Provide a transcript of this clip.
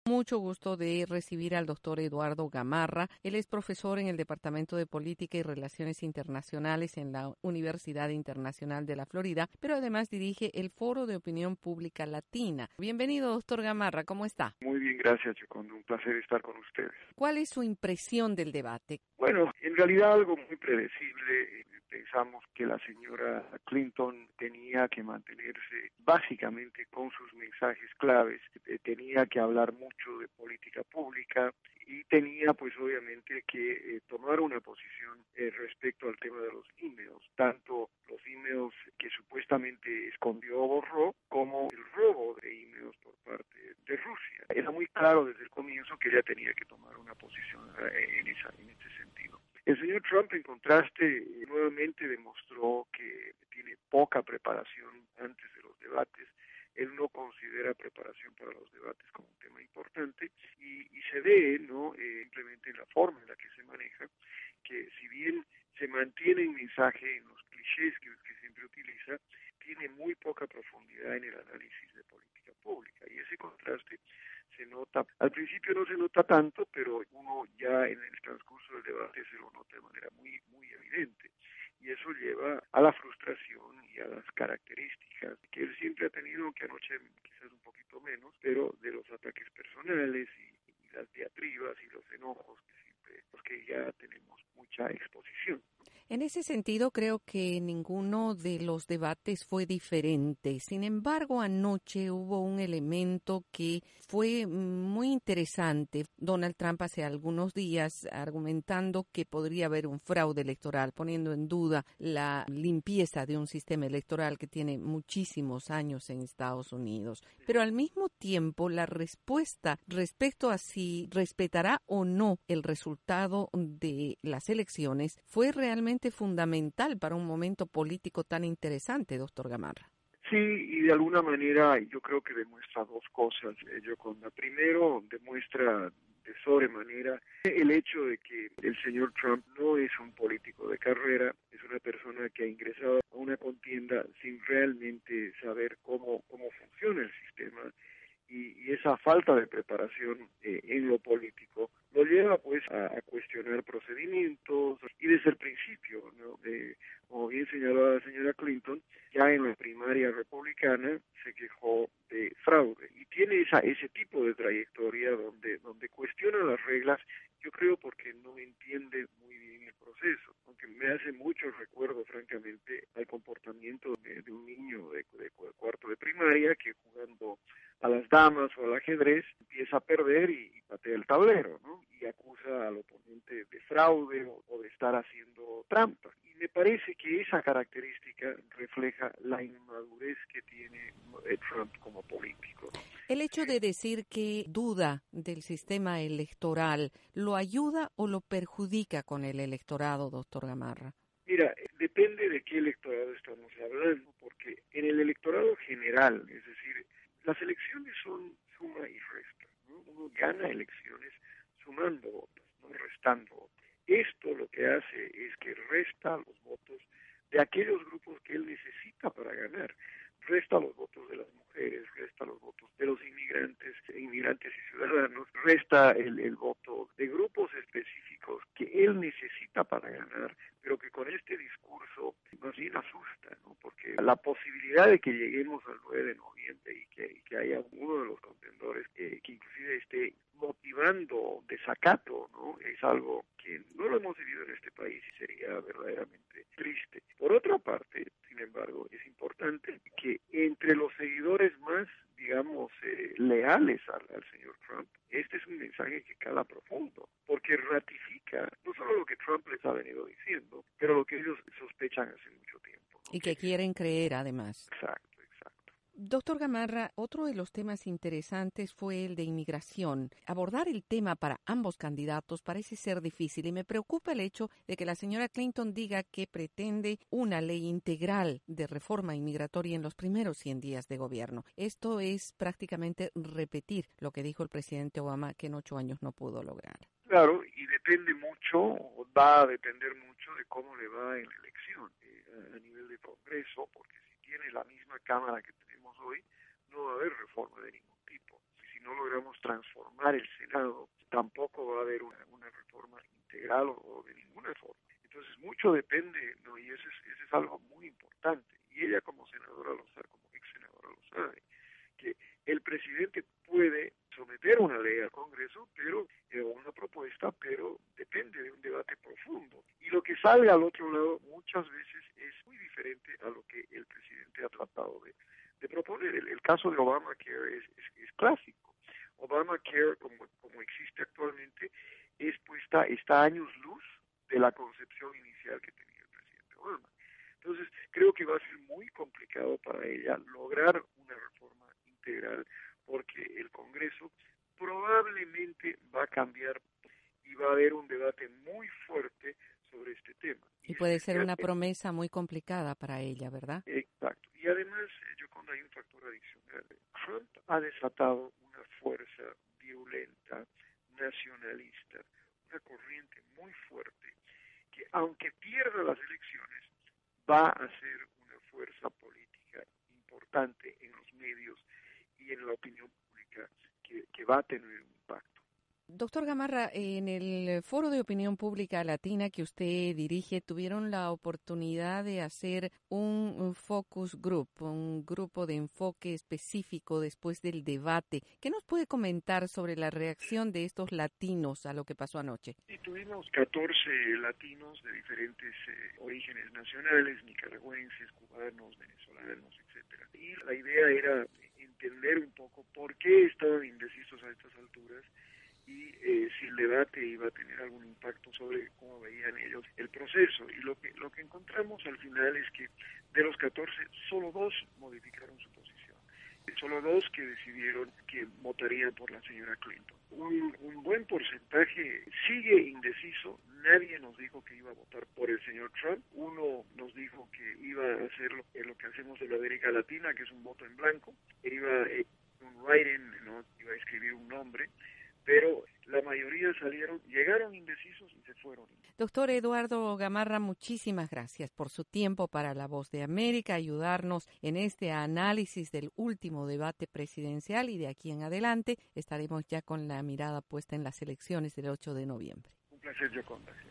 Mucho gusto de recibir al doctor Eduardo Gamarra. Él es profesor en el Departamento de Política y Relaciones Internacionales en la Universidad Internacional de la Florida, pero además dirige el Foro de Opinión Pública Latina. Bienvenido, doctor Gamarra, ¿cómo está? Muy bien, gracias, Yoconda. Un placer estar con ustedes. ¿Cuál es su impresión del debate? Bueno, en realidad algo muy predecible. Pensamos que la señora Clinton tenía que mantenerse básicamente con sus mensajes claves, tenía que hablar mucho de política pública y tenía pues obviamente que tomar una posición respecto al tema de los emails, tanto los emails que supuestamente escondió o borró, como el robo de emails por parte de Rusia. Era muy claro desde el comienzo que ella tenía que tomar una posición en ese sentido. El señor Trump, en contraste, nuevamente demostró que tiene poca preparación antes de los debates. Él no considera preparación para los debates como un tema importante y se ve, ¿no? Simplemente en la forma en la que se maneja, que si bien se mantiene el mensaje en los clichés que siempre utiliza, tiene muy poca profundidad en el análisis de política pública y ese contraste se nota. Al principio no se nota tanto, pero uno ya en el transcurso del debate se lo nota de manera muy evidente. Y eso lleva a la frustración y a las características que él siempre ha tenido, aunque anoche quizás un poquito menos, pero de los ataques personales y las diatribas y los enojos que siempre, los que ya tenemos mucha exposición. En ese sentido, creo que ninguno de los debates fue diferente. Sin embargo, anoche hubo un elemento que fue muy interesante. Donald Trump hace algunos días argumentando que podría haber un fraude electoral, poniendo en duda la limpieza de un sistema electoral que tiene muchísimos años en Estados Unidos. Pero al mismo tiempo, la respuesta respecto a si respetará o no el resultado de las elecciones fue realmente fundamental para un momento político tan interesante, doctor Gamarra. Sí, y de alguna manera yo creo que demuestra dos cosas, Yoconda. Primero, demuestra de sobremanera el hecho de que el señor Trump no es un político de carrera, es una persona que ha ingresado a una contienda sin realmente saber cómo funciona el sistema y esa falta de preparación en lo político lo lleva pues a cuestionar procedimientos y desde el principio, ¿no? Como bien señaló la señora Clinton, ya en la primaria republicana se quejó de fraude y tiene ese tipo de trayectoria donde cuestiona las reglas, yo creo porque no entiende muy bien el proceso, aunque me hace mucho recuerdo francamente al comportamiento de un niño de cuarto de primaria que jugando a las damas o al ajedrez empieza a perder y patea el tablero, ¿no? Y acusa al oponente de fraude o de estar haciendo trampa. Y me parece que esa característica refleja la inmadurez que tiene Trump como político, ¿no? El hecho de decir que duda del sistema electoral, ¿lo ayuda o lo perjudica con el electorado, doctor Gamarra? Mira, depende de qué electorado estamos hablando, porque en el electorado general, es decir, las elecciones son suma y resta, ¿no? Uno gana elecciones sumando votos, no restando votos. Esto lo que hace es que resta los votos de aquellos grupos que él necesita para ganar. Resta los votos de las mujeres, resta los votos de los inmigrantes y ciudadanos, resta el voto de grupos específicos que él necesita para ganar, pero que con este discurso más bien asusta, ¿no? Porque la posibilidad de que lleguemos al 9 de noviembre y que haya uno de los contendores que inclusive esté motivando desacato, ¿no? Es algo que no lo hemos vivido en este país y sería verdaderamente triste. Por otra parte, sin embargo, es importante que entre los seguidores más, digamos, leales al señor Trump, este es un mensaje que cala profundo, porque ratifica no solo lo que Trump les ha venido diciendo, pero lo que ellos sospechan hace mucho tiempo, ¿no? Y que quieren creer, además. Exacto. Doctor Gamarra, otro de los temas interesantes fue el de inmigración. Abordar el tema para ambos candidatos parece ser difícil y me preocupa el hecho de que la señora Clinton diga que pretende una ley integral de reforma inmigratoria en los primeros 100 días de gobierno. Esto es prácticamente repetir lo que dijo el presidente Obama, que en 8 años no pudo lograr. Claro, y depende mucho, va a depender mucho de cómo le va en la elección a nivel de Congreso, porque si tiene la misma Cámara que tenemos hoy, no va a haber reforma de ningún tipo. Si no logramos transformar el Senado, tampoco va a haber una reforma integral o de ninguna forma. Entonces mucho depende, ¿no? Y ese es algo muy importante. Y ella como senadora lo sabe, como ex senadora lo sabe, que el presidente puede someter una ley al Congreso, pero una propuesta, pero depende de un debate profundo. Y lo que salga al otro lado muchas veces es muy diferente a lo que el presidente ha tratado de proponer. El caso de Obamacare es clásico. Obamacare, como existe actualmente, está a años luz de la concepción inicial que tenía el presidente Obama. Entonces, creo que va a ser muy complicado para ella lograr una reforma integral, porque el Congreso probablemente va a cambiar y va a haber un debate muy fuerte sobre este tema. Y puede ser una promesa muy complicada para ella, ¿verdad? Exacto. Y además, yo cuando hay un factor adicional, Trump ha desatado una fuerza violenta, nacionalista, una corriente muy fuerte, que aunque pierda las elecciones, va a ser una fuerza política importante en los medios y en la opinión pública que va a tener un impacto. Doctor Gamarra, en el Foro de Opinión Pública Latina que usted dirige, tuvieron la oportunidad de hacer un focus group, un grupo de enfoque específico después del debate. ¿Qué nos puede comentar sobre la reacción de estos latinos a lo que pasó anoche? Sí, tuvimos 14 latinos de diferentes orígenes nacionales, nicaragüenses, cubanos, venezolanos, etcétera. Y la idea era entender un poco por qué estaban indecisos a estas alturas y si el debate iba a tener algún impacto sobre cómo veían ellos el proceso. Y lo que encontramos al final es que de los 14, solo 2 modificaron su posición. Solo 2 que decidieron que votarían por la señora Clinton. Un buen porcentaje sigue indeciso. Nadie nos dijo que iba a votar por el señor Trump. Uno nos dijo que iba a hacer lo que hacemos en la América Latina, que es un voto en blanco. Iba a un write-in, ¿no? Iba a escribir un nombre. Pero la mayoría llegaron indecisos y se fueron. Doctor Eduardo Gamarra, muchísimas gracias por su tiempo para La Voz de América, ayudarnos en este análisis del último debate presidencial y de aquí en adelante estaremos ya con la mirada puesta en las elecciones del 8 de noviembre. Un placer, Yoconda.